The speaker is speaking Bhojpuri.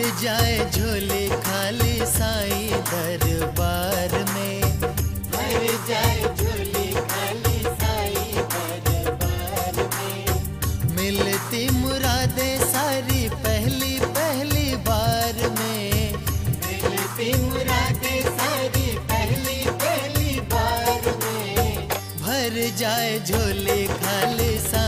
जाए झोली खाली साईं दरबार में। भर जाए झोली खाली साईं दरबार में। मिलती मुरादे सारी पहली पहली बार में। मिलती मुरादे सारी पहली पहली बार में। भर जाए झोली खाली साईं